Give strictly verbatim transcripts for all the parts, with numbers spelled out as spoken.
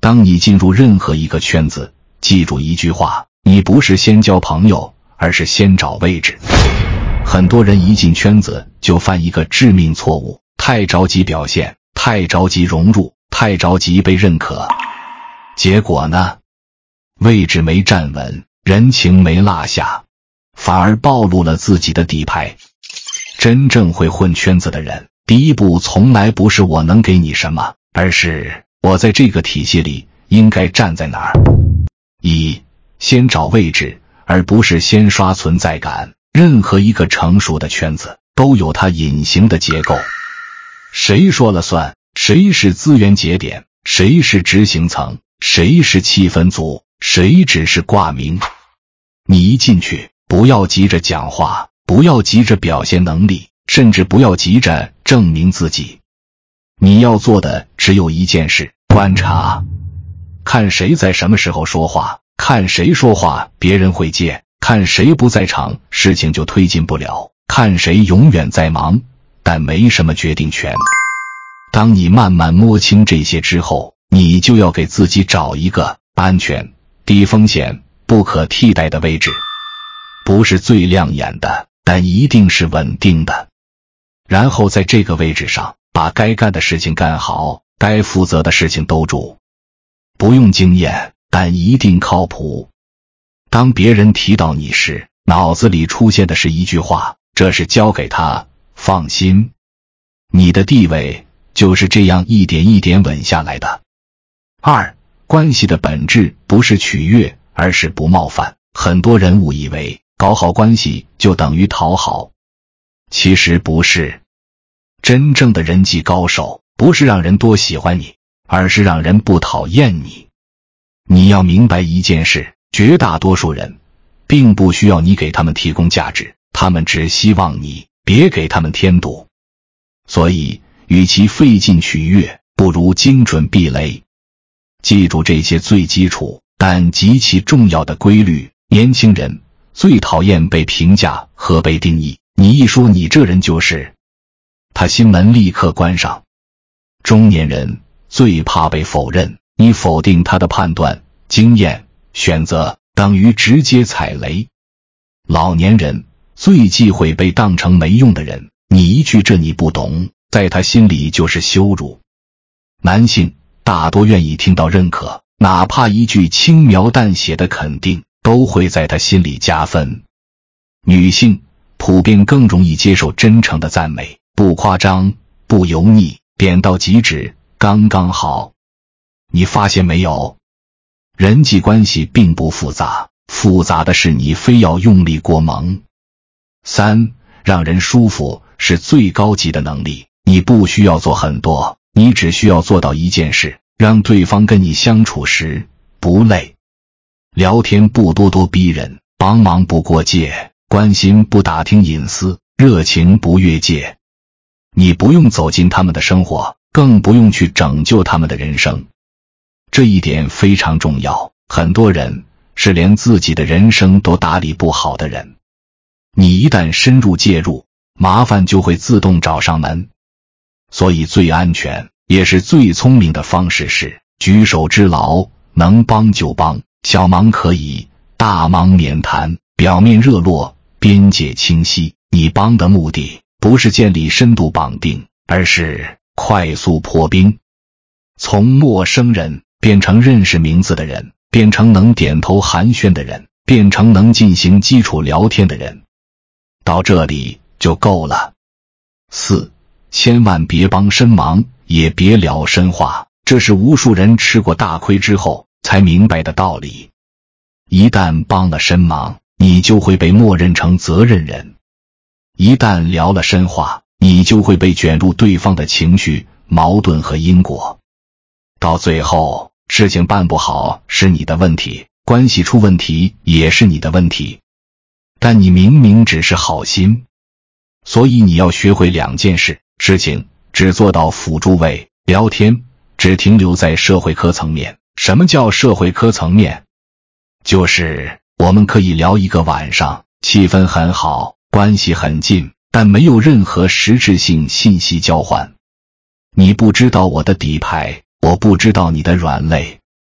当你进入任何一个圈子，记住一句话，你不是先交朋友，而是先找位置。很多人一进圈子就犯一个致命错误，太着急表现，太着急融入，太着急被认可。结果呢？位置没站稳，人情没落下，反而暴露了自己的底牌。真正会混圈子的人，第一步从来不是我能给你什么，而是我在这个体系里应该站在哪儿。一，先找位置，而不是先刷存在感。任何一个成熟的圈子都有它隐形的结构，谁说了算？谁是资源节点？谁是执行层？谁是气氛组？谁只是挂名？你一进去，不要急着讲话，不要急着表现能力，甚至不要急着证明自己。你要做的只有一件事：观察，看谁在什么时候说话，看谁说话别人会接，看谁不在场事情就推进不了，看谁永远在忙但没什么决定权。当你慢慢摸清这些之后，你就要给自己找一个安全、低风险、不可替代的位置，不是最亮眼的，但一定是稳定的。然后在这个位置上，把该干的事情干好，该负责的事情兜住。不用经验，但一定靠谱。当别人提到你时，脑子里出现的是一句话：这是交给他，放心。你的地位就是这样一点一点稳下来的。二，关系的本质不是取悦，而是不冒犯。很多人误以为搞好关系就等于讨好，其实不是。真正的人际高手不是让人多喜欢你，而是让人不讨厌你。你要明白一件事，绝大多数人并不需要你给他们提供价值，他们只希望你别给他们添堵。所以与其费劲取悦，不如精准避雷。记住这些最基础但极其重要的规律。年轻人最讨厌被评价和被定义，你一说你这人就是，他心门立刻关上。中年人最怕被否认，你否定他的判断、经验、选择，等于直接踩雷。老年人最忌讳被当成没用的人，你一句这你不懂，在他心里就是羞辱。男性大多愿意听到认可，哪怕一句轻描淡写的肯定，都会在他心里加分。女性普遍更容易接受真诚的赞美，不夸张，不油腻，点到即止，刚刚好。你发现没有？人际关系并不复杂，复杂的是你非要用力过猛。三，让人舒服是最高级的能力，你不需要做很多，你只需要做到一件事，让对方跟你相处时不累。聊天不咄咄逼人，帮忙不过界，关心不打听隐私，热情不越界。你不用走进他们的生活，更不用去拯救他们的人生。这一点非常重要，很多人是连自己的人生都打理不好的人。你一旦深入介入，麻烦就会自动找上门。所以最安全也是最聪明的方式是举手之劳，能帮就帮，小忙可以，大忙免谈，表面热络，边界清晰。你帮的目的不是建立深度绑定，而是快速破冰。从陌生人变成认识名字的人，变成能点头寒暄的人，变成能进行基础聊天的人，到这里就够了。四，千万别帮深忙，也别聊深话，这是无数人吃过大亏之后才明白的道理。一旦帮了深忙，你就会被默认成责任人；一旦聊了深话，你就会被卷入对方的情绪、矛盾和因果。到最后，事情办不好是你的问题，关系出问题也是你的问题。但你明明只是好心。所以你要学会两件事：事情只做到辅助位，聊天只停留在社会科层面。什么叫社会科层面？就是我们可以聊一个晚上，气氛很好，关系很近，但没有任何实质性信息交换。你不知道我的底牌，我不知道你的软肋，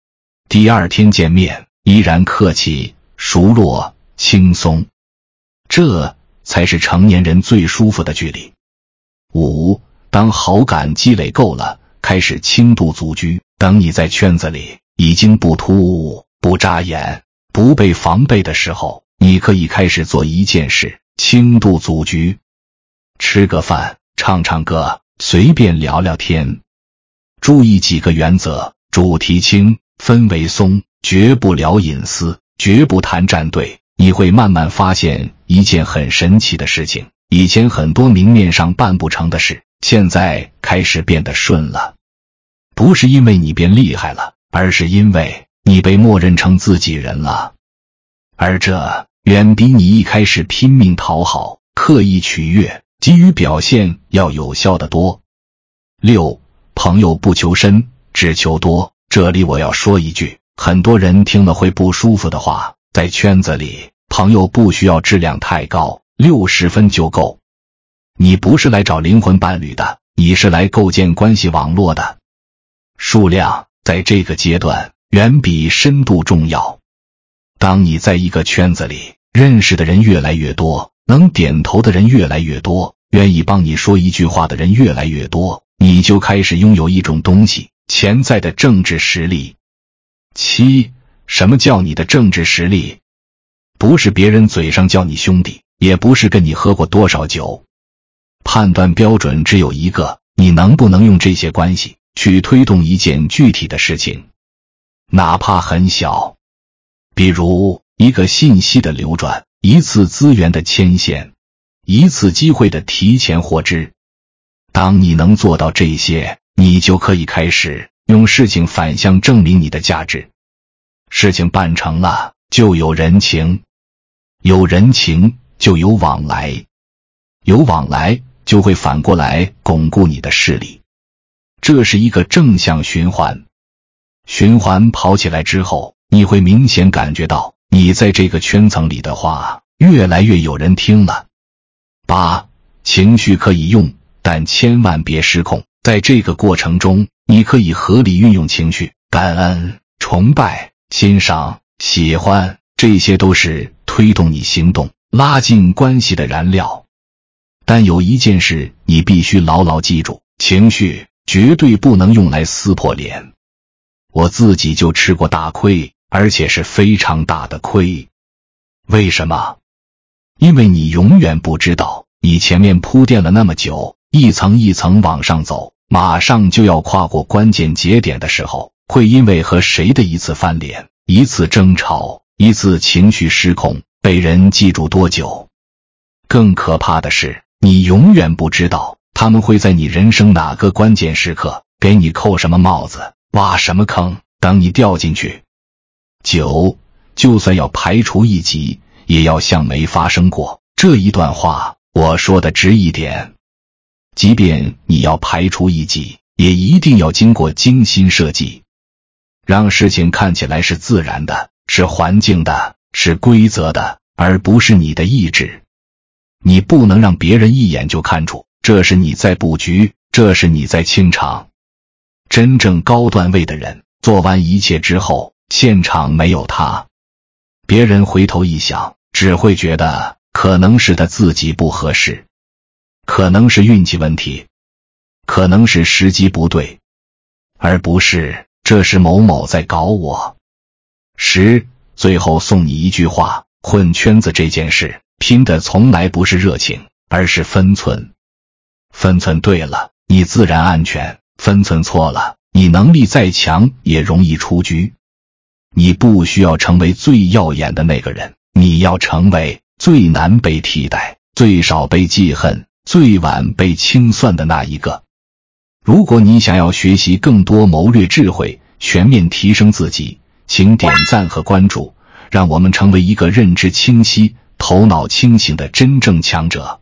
第二天见面依然客气、熟络、轻松，这才是成年人最舒服的距离。五，当好感积累够了，开始轻度组居。等你在圈子里已经不突兀、不扎眼、不被防备的时候，你可以开始做一件事，轻度组局。吃个饭，唱唱歌，随便聊聊天。注意几个原则：主题轻，氛围松，绝不聊隐私，绝不谈站队。你会慢慢发现一件很神奇的事情，以前很多明面上办不成的事，现在开始变得顺了。不是因为你变厉害了，而是因为你被默认成自己人了。而这远比你一开始拼命讨好、刻意取悦、急于表现要有效得多。六，朋友不求深，只求多。这里我要说一句，很多人听了会不舒服的话，在圈子里，朋友不需要质量太高，六十分就够。你不是来找灵魂伴侣的，你是来构建关系网络的。数量在这个阶段远比深度重要。当你在一个圈子里认识的人越来越多，能点头的人越来越多，愿意帮你说一句话的人越来越多，你就开始拥有一种东西，潜在的政治实力。七，什么叫你的政治实力？不是别人嘴上叫你兄弟，也不是跟你喝过多少酒。判断标准只有一个，你能不能用这些关系去推动一件具体的事情，哪怕很小。比如一个信息的流转，一次资源的牵线，一次机会的提前获知。当你能做到这些，你就可以开始用事情反向证明你的价值。事情办成了，就有人情，有人情就有往来，有往来就会反过来巩固你的势力。这是一个正向循环。循环跑起来之后，你会明显感觉到你在这个圈层里的话越来越有人听了。八，情绪可以用，但千万别失控。在这个过程中，你可以合理运用情绪，感恩、崇拜、欣赏、喜欢，这些都是推动你行动、拉近关系的燃料。但有一件事你必须牢牢记住，情绪绝对不能用来撕破脸。我自己就吃过大亏，而且是非常大的亏。为什么？因为你永远不知道，你前面铺垫了那么久，一层一层往上走，马上就要跨过关键节点的时候，会因为和谁的一次翻脸、一次争吵、一次情绪失控，被人记住多久。更可怕的是，你永远不知道他们会在你人生哪个关键时刻给你扣什么帽子，挖什么坑，等你掉进去。九，就算要排除异己，也要像没发生过。这一段话我说的直一点，即便你要排除异己，也一定要经过精心设计，让事情看起来是自然的，是环境的，是规则的，而不是你的意志。你不能让别人一眼就看出这是你在布局，这是你在清场。真正高段位的人做完一切之后，现场没有他，别人回头一想，只会觉得可能是他自己不合适，可能是运气问题，可能是时机不对，而不是这是某某在搞我。十，最后送你一句话，混圈子这件事拼的从来不是热情，而是分寸。分寸对了，你自然安全；分寸错了，你能力再强也容易出局。你不需要成为最耀眼的那个人，你要成为最难被替代、最少被记恨、最晚被清算的那一个。如果你想要学习更多谋略智慧，全面提升自己，请点赞和关注，让我们成为一个认知清晰、头脑清醒的真正强者。